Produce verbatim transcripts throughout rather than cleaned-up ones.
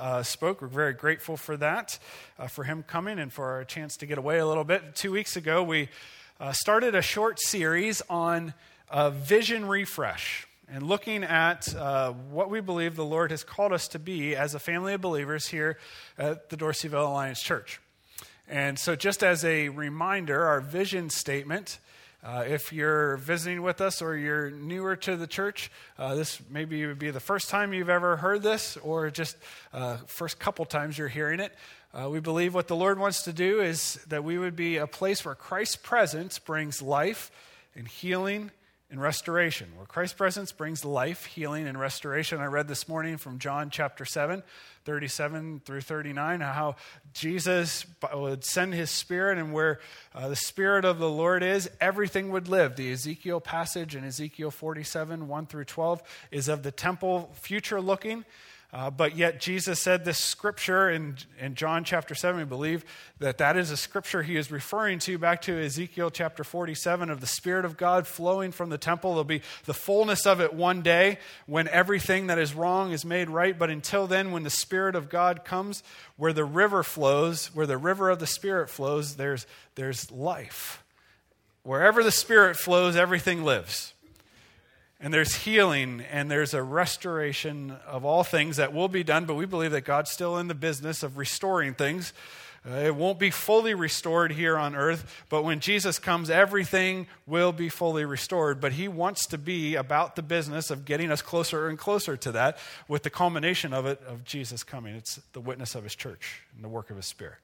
uh, spoke. We're very grateful for that, uh, for him coming and for our chance to get away a little bit. Two weeks ago, we uh, started a short series on uh, vision refresh and looking at uh, what we believe the Lord has called us to be as a family of believers here at the Dorseyville Alliance Church. And so just as a reminder, our vision statement, uh, if you're visiting with us or you're newer to the church, uh, this maybe would be the first time you've ever heard this or just uh, first couple times you're hearing it. Uh, we believe what the Lord wants to do is that we would be a place where Christ's presence brings life and healing and restoration, where Christ's presence brings life, healing, and restoration. I read this morning from John chapter seven, thirty-seven through thirty-nine, how Jesus would send his Spirit, and where uh, the Spirit of the Lord is, everything would live. The Ezekiel passage in Ezekiel forty-seven, one through twelve, is of the temple future looking. Uh, but yet Jesus said this scripture in, in John chapter seven, we believe that that is a scripture he is referring to back to Ezekiel chapter forty-seven of the Spirit of God flowing from the temple. There'll be the fullness of it one day when everything that is wrong is made right. But until then, when the Spirit of God comes, where the river flows, where the river of the Spirit flows, there's, there's life. Wherever the Spirit flows, everything lives. And there's healing and there's a restoration of all things that will be done, but we believe that God's still in the business of restoring things. Uh, it won't be fully restored here on earth, but when Jesus comes, everything will be fully restored. But he wants to be about the business of getting us closer and closer to that with the culmination of it, of Jesus coming. It's the witness of his church and the work of his Spirit.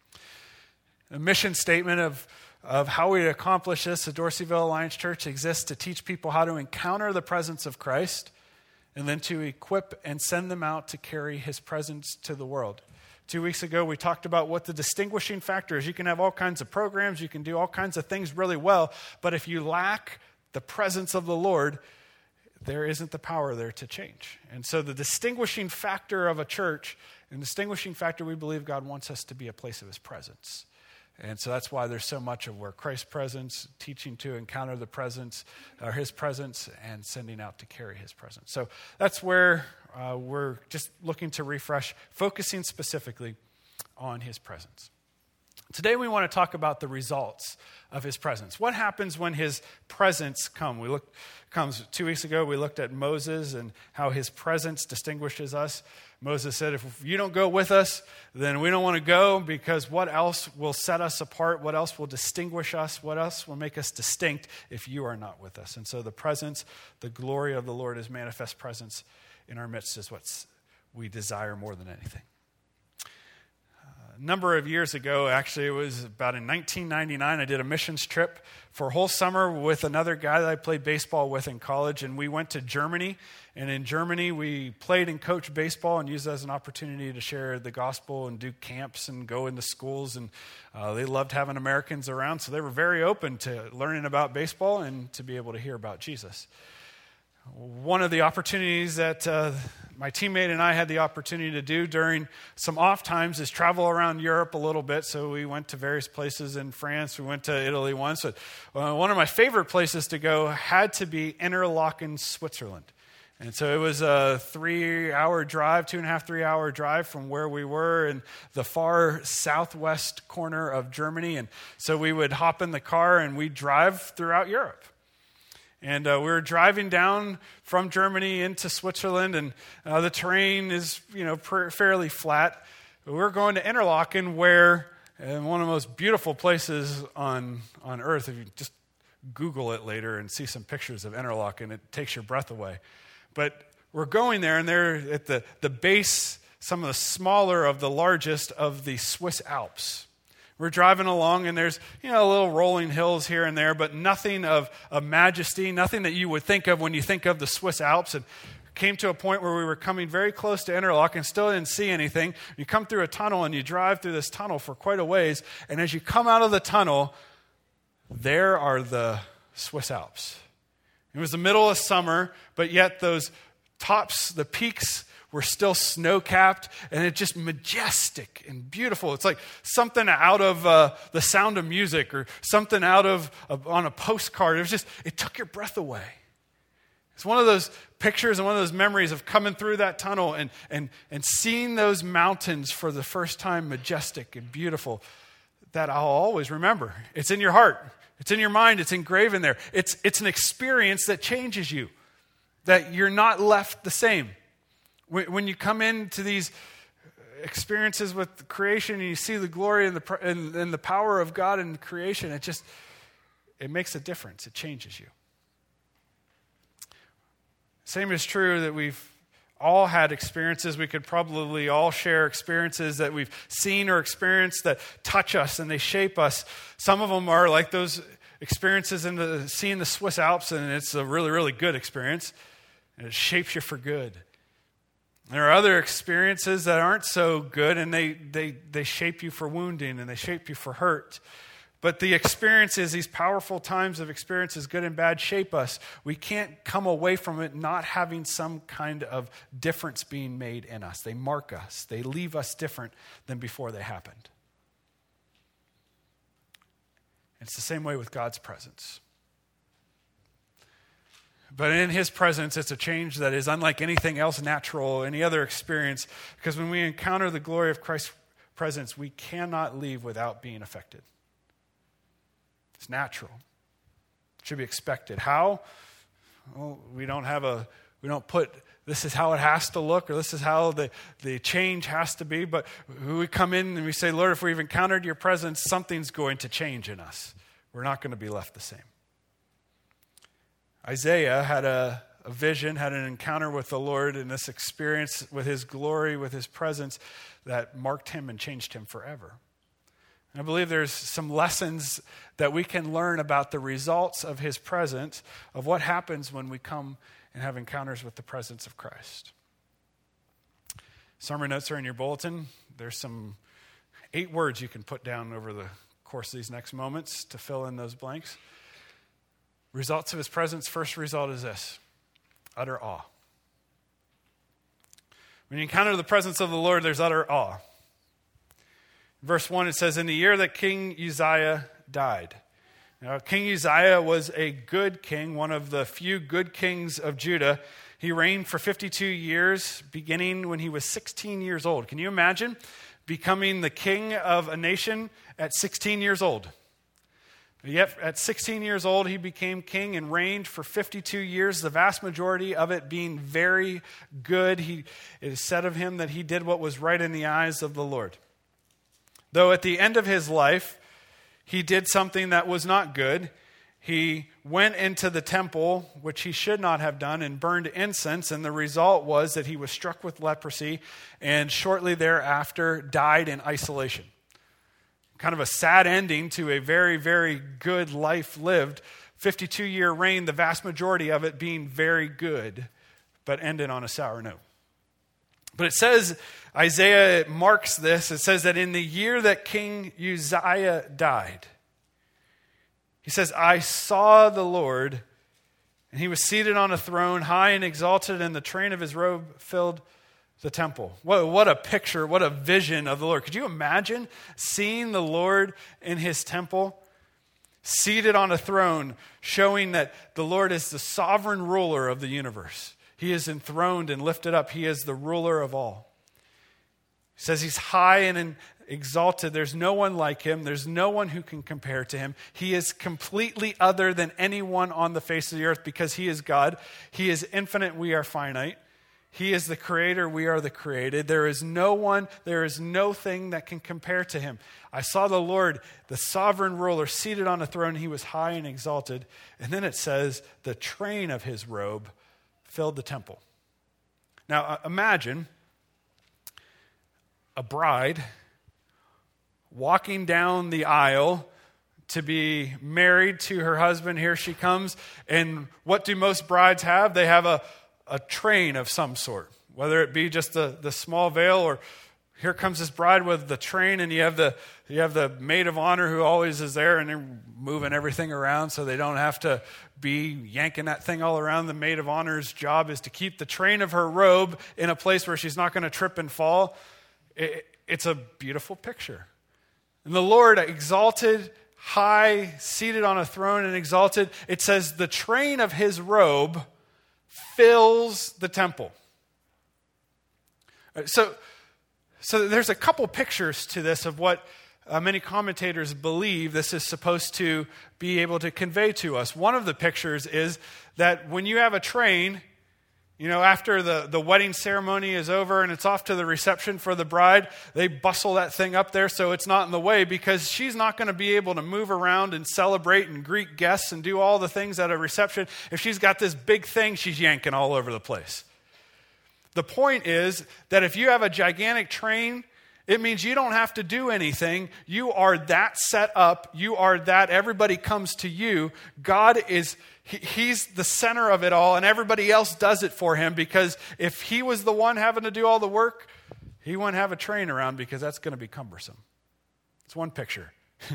The mission statement of Of how we accomplish this, the Dorseyville Alliance Church exists to teach people how to encounter the presence of Christ and then to equip and send them out to carry his presence to the world. Two weeks ago, we talked about what the distinguishing factor is. You can have all kinds of programs, you can do all kinds of things really well, but if you lack the presence of the Lord, there isn't the power there to change. And so the distinguishing factor of a church, and distinguishing factor we believe God wants us to be a place of his presence. And so that's why there's so much of where Christ's presence, teaching to encounter the presence, or his presence, and sending out to carry his presence. So that's where uh, we're just looking to refresh, focusing specifically on his presence. Today we want to talk about the results of his presence. What happens when his presence come? We looked, comes two weeks ago, we looked at Moses and how his presence distinguishes us. Moses said, if you don't go with us, then we don't want to go, because what else will set us apart? What else will distinguish us? What else will make us distinct if you are not with us? And so the presence, the glory of the Lord, his manifest presence in our midst is what we desire more than anything. A number of years ago, actually, it was about in nineteen ninety-nine, I did a missions trip for a whole summer with another guy that I played baseball with in college, and we went to Germany. And in Germany, we played and coached baseball and used it as an opportunity to share the gospel and do camps and go into schools. And uh, they loved having Americans around, so they were very open to learning about baseball and to be able to hear about Jesus. One of the opportunities that uh, my teammate and I had the opportunity to do during some off times is travel around Europe a little bit. So we went to various places in France. We went to Italy once. But, uh, one of my favorite places to go had to be Interlaken, Switzerland. And so it was a three-hour drive, two and a half, three-hour drive from where we were in the far southwest corner of Germany. And so we would hop in the car and we'd drive throughout Europe. And uh, we were driving down from Germany into Switzerland, and uh, the terrain is, you know, pr- fairly flat. But we were going to Interlaken, where uh, one of the most beautiful places on, on earth. If you just Google it later and see some pictures of Interlaken, it takes your breath away. But we're going there, and they're at the, the base, some of the smaller of the largest of the Swiss Alps. We're driving along, and there's, you know, little rolling hills here and there, but nothing of, of majesty, nothing that you would think of when you think of the Swiss Alps. And came to a point where we were coming very close to Interlaken, still didn't see anything. You come through a tunnel, and you drive through this tunnel for quite a ways, and as you come out of the tunnel, there are the Swiss Alps. It was the middle of summer, but yet those tops, the peaks, were still snow-capped, and it's just majestic and beautiful. It's like something out of uh, The Sound of Music, or something out of, of on a postcard. It was just, it took your breath away. It's one of those pictures and one of those memories of coming through that tunnel and, and, and seeing those mountains for the first time, majestic and beautiful, that I'll always remember. It's in your heart. It's in your mind. It's engraven there. It's, it's an experience that changes you, that you're not left the same. When, when you come into these experiences with creation and you see the glory and the, and, and the power of God in creation, it just, it makes a difference. It changes you. Same is true that we've all had experiences. We could probably all share experiences that we've seen or experienced that touch us and they shape us. Some of them are like those experiences in the seeing the Swiss Alps, and it's a really, really good experience, and it shapes you for good. There are other experiences that aren't so good, and they they they shape you for wounding, and they shape you for hurt. But the experiences, these powerful times of experiences, good and bad, shape us. We can't come away from it not having some kind of difference being made in us. They mark us. They leave us different than before they happened. It's the same way with God's presence. But in his presence, it's a change that is unlike anything else natural, any other experience, because when we encounter the glory of Christ's presence, we cannot leave without being affected. It's natural. It should be expected. How? Well, we don't have a, we don't put, this is how it has to look, or this is how the, the change has to be, but we come in and we say, Lord, if we've encountered your presence, something's going to change in us. We're not going to be left the same. Isaiah had a, a vision, had an encounter with the Lord, and this experience with his glory, with his presence, that marked him and changed him forever. And I believe there's some lessons that we can learn about the results of his presence, of what happens when we come and have encounters with the presence of Christ. Sermon notes are in your bulletin. There's some eight words you can put down over the course of these next moments to fill in those blanks. Results of his presence, first result is this: utter awe. When you encounter the presence of the Lord, there's utter awe. Verse one, it says, in the year that King Uzziah died. Now, King Uzziah was a good king, one of the few good kings of Judah. He reigned for fifty-two years, beginning when he was sixteen years old. Can you imagine becoming the king of a nation at sixteen years old? Yet at sixteen years old, he became king and reigned for fifty-two years, the vast majority of it being very good. He, it is said of him that he did what was right in the eyes of the Lord. Though at the end of his life, he did something that was not good. He went into the temple, which he should not have done, and burned incense, and the result was that he was struck with leprosy and shortly thereafter died in isolation. Kind of a sad ending to a very, very good life lived. fifty-two-year reign, the vast majority of it being very good, but ended on a sour note. But it says, Isaiah marks this, it says that in the year that King Uzziah died, he says, I saw the Lord, and he was seated on a throne, high and exalted, and the train of his robe filled the temple. What, what a picture, what a vision of the Lord. Could you imagine seeing the Lord in his temple, seated on a throne, showing that the Lord is the sovereign ruler of the universe? He is enthroned and lifted up. He is the ruler of all. He says he's high and exalted. There's no one like him. There's no one who can compare to him. He is completely other than anyone on the face of the earth because he is God. He is infinite. We are finite. He is the creator. We are the created. There is no one, there is no thing that can compare to him. I saw the Lord, the sovereign ruler, seated on a throne. He was high and exalted. And then it says the train of his robe filled the temple. Now uh, imagine a bride walking down the aisle to be married to her husband. Here she comes. And what do most brides have? They have a, a train of some sort, whether it be just the, the small veil, or here comes this bride with the train, and you have the you have the maid of honor who always is there, and they're moving everything around so they don't have to be yanking that thing all around. The maid of honor's job is to keep the train of her robe in a place where she's not going to trip and fall. It, it's a beautiful picture. And the Lord, exalted, high, seated on a throne and exalted, it says the train of his robe fills the temple. So, so there's a couple pictures to this of what uh, many commentators believe this is supposed to be able to convey to us. One of the pictures is that when you have a train, you know, after the, the wedding ceremony is over and it's off to the reception for the bride, they bustle that thing up there so it's not in the way, because she's not going to be able to move around and celebrate and greet guests and do all the things at a reception if she's got this big thing she's yanking all over the place. The point is that if you have a gigantic train, it means you don't have to do anything. You are that set up. You are that everybody comes to you. God is, he, he's the center of it all, and everybody else does it for him, because if he was the one having to do all the work, he wouldn't have a train around, because that's going to be cumbersome. It's one picture.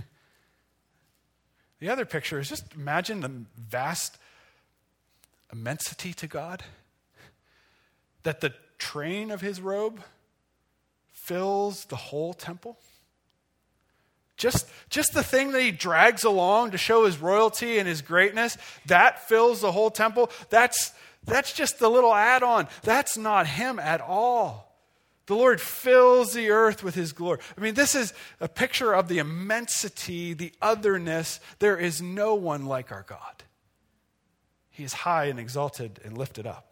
The other picture is just imagine the vast immensity to God, that the train of his robe fills the whole temple. Just, just the thing that he drags along to show his royalty and his greatness, that fills the whole temple. That's, that's just the little add-on. That's not him at all. The Lord fills the earth with his glory. I mean, this is a picture of the immensity, the otherness. There is no one like our God. He is high and exalted and lifted up.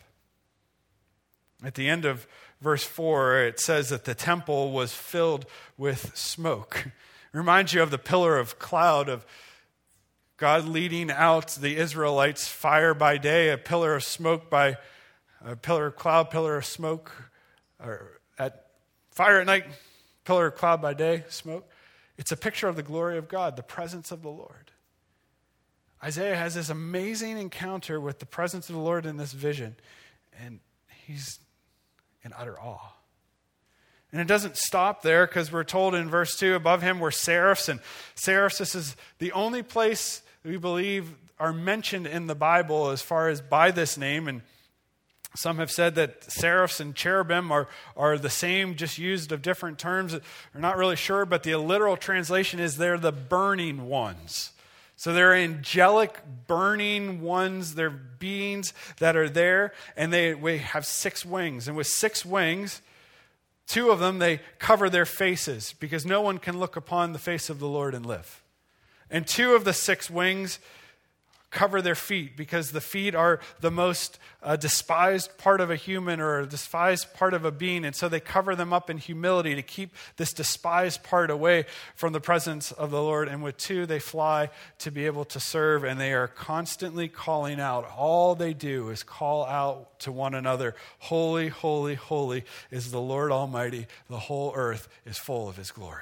At the end of verse four, it says that the temple was filled with smoke. It reminds you of the pillar of cloud of God leading out the Israelites, fire by day, a pillar of smoke by a pillar of cloud, pillar of smoke, or at fire at night, pillar of cloud by day, smoke. It's a picture of the glory of God, the presence of the Lord. Isaiah has this amazing encounter with the presence of the Lord in this vision, and he's in utter awe. And it doesn't stop there, because we're told in verse two, above him were seraphs, and seraphs, this is the only place we believe are mentioned in the Bible as far as by this name, and some have said that seraphs and cherubim are, are the same, just used of different terms. We're not really sure, but the literal translation is they're the burning ones. So they're angelic burning ones. They're beings that are there, and they we have six wings. And with six wings, two of them, they cover their faces, because no one can look upon the face of the Lord and live. And two of the six wings cover their feet, because the feet are the most uh, despised part of a human, or a despised part of a being. And so they cover them up in humility to keep this despised part away from the presence of the Lord. And with two, they fly to be able to serve, and they are constantly calling out. All they do is call out to one another, holy, holy, holy is the Lord Almighty. The whole earth is full of his glory.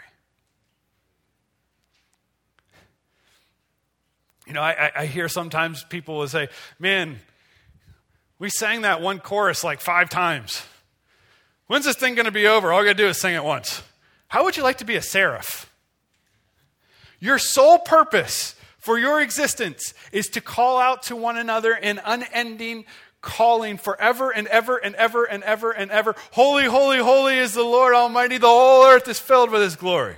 You know, I, I hear sometimes people will say, man, we sang that one chorus like five times. When's this thing going to be over? All I got to do is sing it once. How would you like to be a seraph? Your sole purpose for your existence is to call out to one another in unending calling forever and ever and ever and ever and ever. Holy, holy, holy is the Lord Almighty. The whole earth is filled with his glory.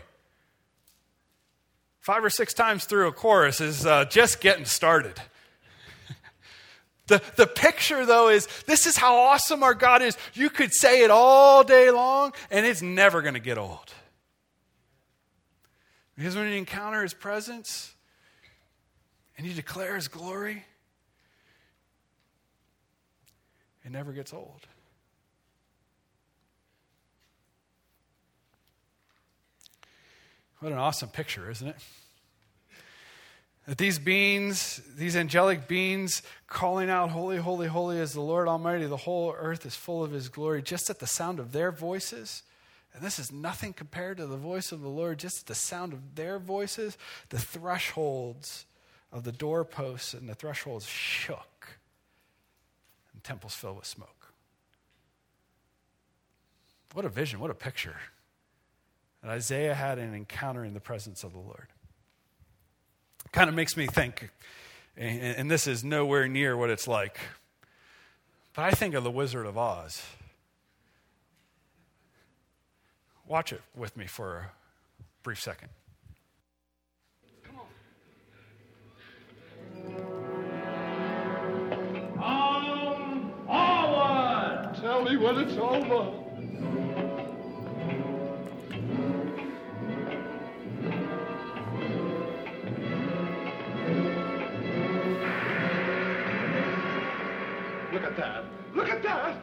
Five or six times through a chorus is uh, just getting started. the, the picture, though, is this is how awesome our God is. You could say it all day long, and it's never going to get old. Because when you encounter his presence and you declare his glory, it never gets old. What an awesome picture, isn't it? That these beings, these angelic beings calling out, holy, holy, holy is the Lord Almighty. The whole earth is full of his glory. Just at the sound of their voices, and this is nothing compared to the voice of the Lord, just at the sound of their voices, the thresholds of the doorposts and the thresholds shook, and temples filled with smoke. What a vision, what a picture. And Isaiah had an encounter in the presence of the Lord. It kind of makes me think, and this is nowhere near what it's like, but I think of the Wizard of Oz. Watch it with me for a brief second. Come on. me when it's over. Look at that. Look at that.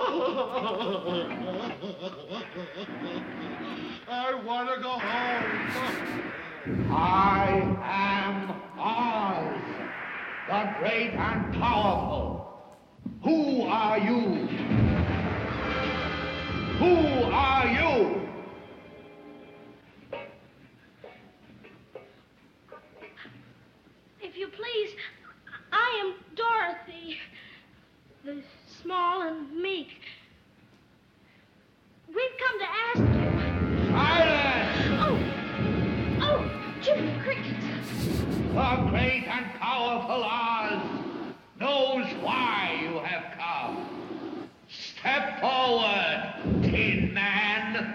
I want to go home. I am Oz, the great and powerful. Who are you? Who are you? If you please, I am Dorothy, the small and meek. We've come to ask you. Silence! Oh, oh, Jimmy Cricket. The great and powerful Oz knows why you have come. Step forward, Tin Man.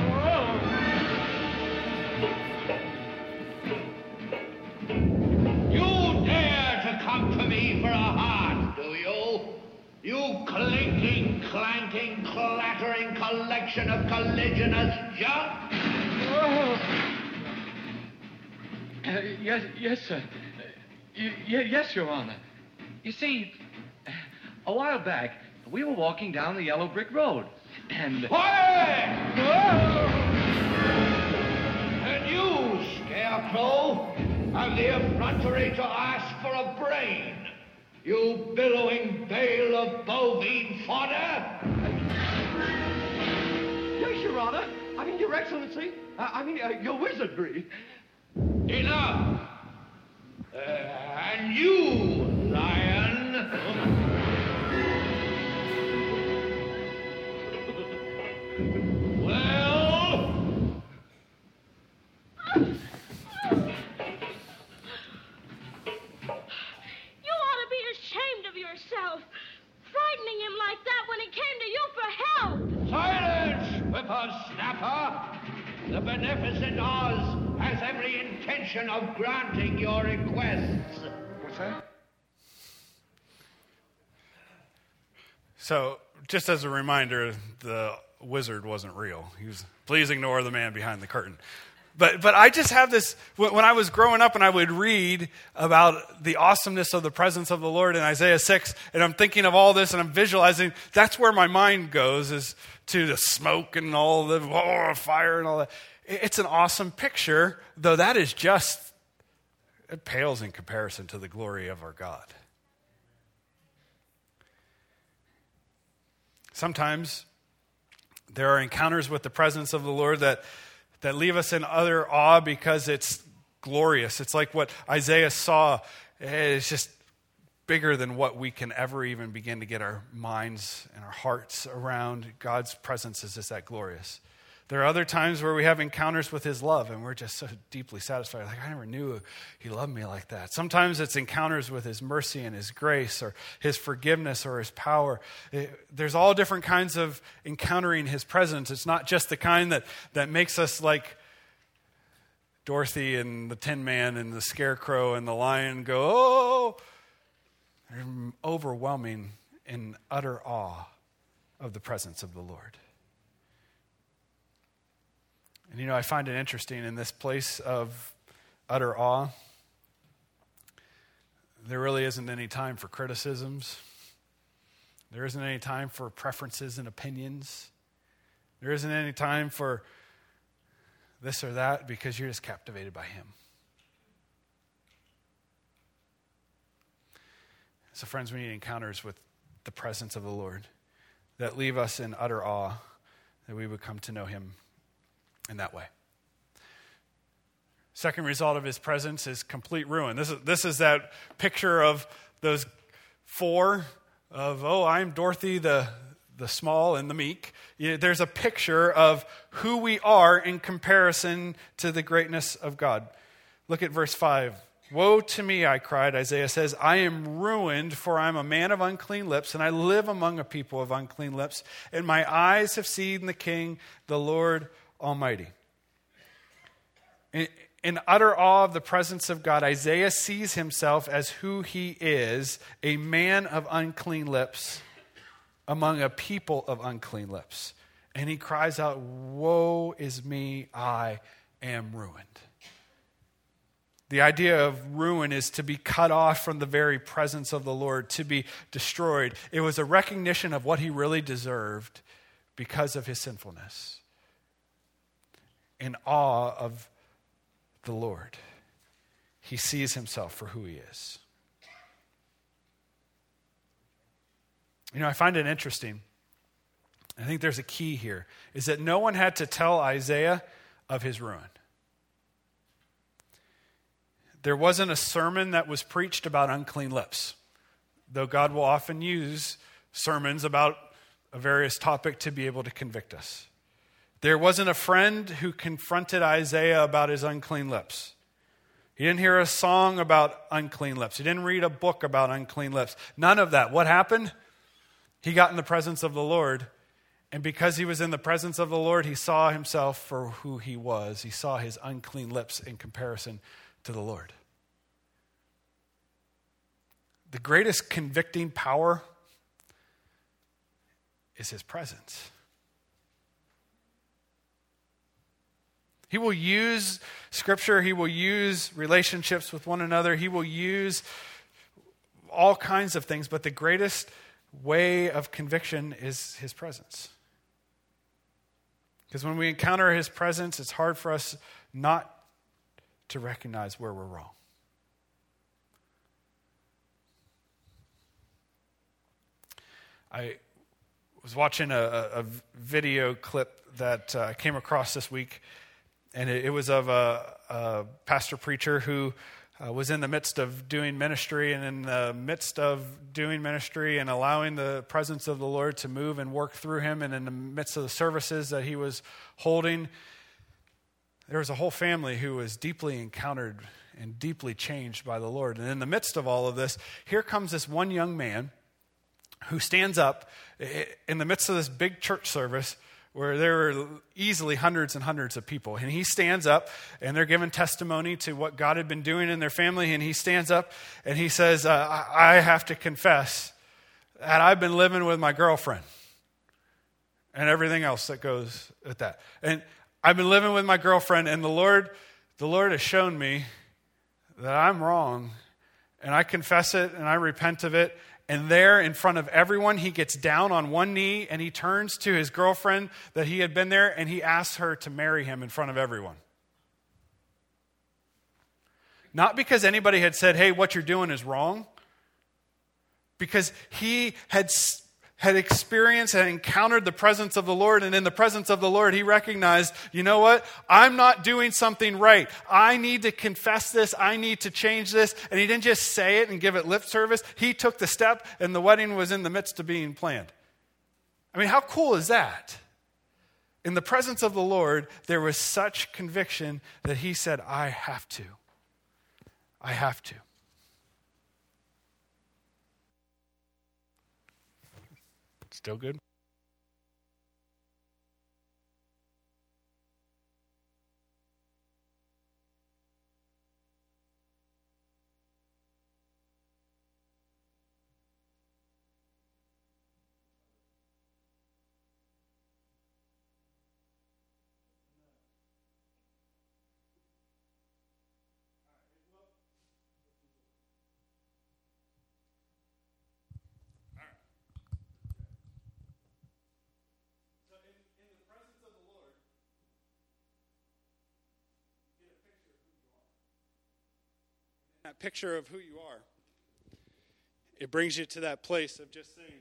You dare to come to me for a heart, do you? You clinking, clanking, clattering collection of colliginous junk? Uh, yes, yes, sir. Uh, y- y- yes, Your Honor. You see, a while back, we were walking down the yellow brick road, and... Quiet! And you, Scarecrow, have the effrontery to ask for a brain. You billowing bale of bovine fodder! Yes, Your Honor. I mean, Your Excellency. I, I mean, uh, your wizardry. Enough! Uh, and you, lion! Well? You ought to be ashamed of yourself, frightening him like that when he came to you for help. Silence, whippersnapper! The beneficent Oz has every intention of granting your requests. What's that? So, just as a reminder, the wizard wasn't real. He was, please ignore the man behind the curtain. But but I just have this, when I was growing up and I would read about the awesomeness of the presence of the Lord in Isaiah six, and I'm thinking of all this and I'm visualizing, that's where my mind goes, is to the smoke and all the oh, fire and all that. It's an awesome picture, though that is just, it pales in comparison to the glory of our God. Sometimes there are encounters with the presence of the Lord that that leave us in utter awe because it's glorious. It's like what Isaiah saw. It's just bigger than what we can ever even begin to get our minds and our hearts around. God's presence is just that glorious. There are other times where we have encounters with his love and we're just so deeply satisfied. Like, I never knew he loved me like that. Sometimes it's encounters with his mercy and his grace or his forgiveness or his power. It, there's all different kinds of encountering his presence. It's not just the kind that, that makes us like Dorothy and the Tin Man and the Scarecrow and the Lion go, oh! They're overwhelming in utter awe of the presence of the Lord. And you know, I find it interesting in this place of utter awe, there really isn't any time for criticisms. There isn't any time for preferences and opinions. There isn't any time for this or that because you're just captivated by him. So friends, we need encounters with the presence of the Lord that leave us in utter awe, that we would come to know him in that way. Second result of his presence is complete ruin. This is, this is that picture of those four of, oh, I'm Dorothy the, the small and the meek. You know, there's a picture of who we are in comparison to the greatness of God. Look at verse five. Woe to me, I cried, Isaiah says, I am ruined, for I am a man of unclean lips, and I live among a people of unclean lips, and my eyes have seen the King, the Lord Almighty. In, in utter awe of the presence of God, Isaiah sees himself as who he is, a man of unclean lips, among a people of unclean lips. And he cries out, woe is me, I am ruined. The idea of ruin is to be cut off from the very presence of the Lord, to be destroyed. It was a recognition of what he really deserved because of his sinfulness. In awe of the Lord, he sees himself for who he is. You know, I find it interesting. I think there's a key here, is that no one had to tell Isaiah of his ruin. There wasn't a sermon that was preached about unclean lips, though God will often use sermons about a various topic to be able to convict us. There wasn't a friend who confronted Isaiah about his unclean lips. He didn't hear a song about unclean lips. He didn't read a book about unclean lips. None of that. What happened? He got in the presence of the Lord, and because he was in the presence of the Lord, he saw himself for who he was. He saw his unclean lips in comparison to the Lord. The greatest convicting power is his presence. He will use Scripture. He will use relationships with one another. He will use all kinds of things, but the greatest way of conviction is his presence. Because when we encounter his presence, it's hard for us not to recognize where we're wrong. I was watching a, a video clip that I uh, came across this week, and it, it was of a, a pastor preacher who uh, was in the midst of doing ministry, and in the midst of doing ministry and allowing the presence of the Lord to move and work through him, and in the midst of the services that he was holding, there was a whole family who was deeply encountered and deeply changed by the Lord. And in the midst of all of this, here comes this one young man who stands up in the midst of this big church service where there were easily hundreds and hundreds of people. And he stands up, and they're giving testimony to what God had been doing in their family. And he stands up, and he says, uh, I have to confess that I've been living with my girlfriend and everything else that goes with that. And I've been living with my girlfriend, and the Lord, the Lord has shown me that I'm wrong, and I confess it, and I repent of it. And there in front of everyone, he gets down on one knee and he turns to his girlfriend that he had been there, and he asks her to marry him in front of everyone. Not because anybody had said, hey, what you're doing is wrong. Because he had, had experienced and encountered the presence of the Lord, and in the presence of the Lord, he recognized, you know what? I'm not doing something right. I need to confess this. I need to change this. And he didn't just say it and give it lip service. He took the step, and the wedding was in the midst of being planned. I mean, how cool is that? In the presence of the Lord, there was such conviction that he said, I have to. I have to. Still good? That picture of who you are, it brings you to that place of just saying,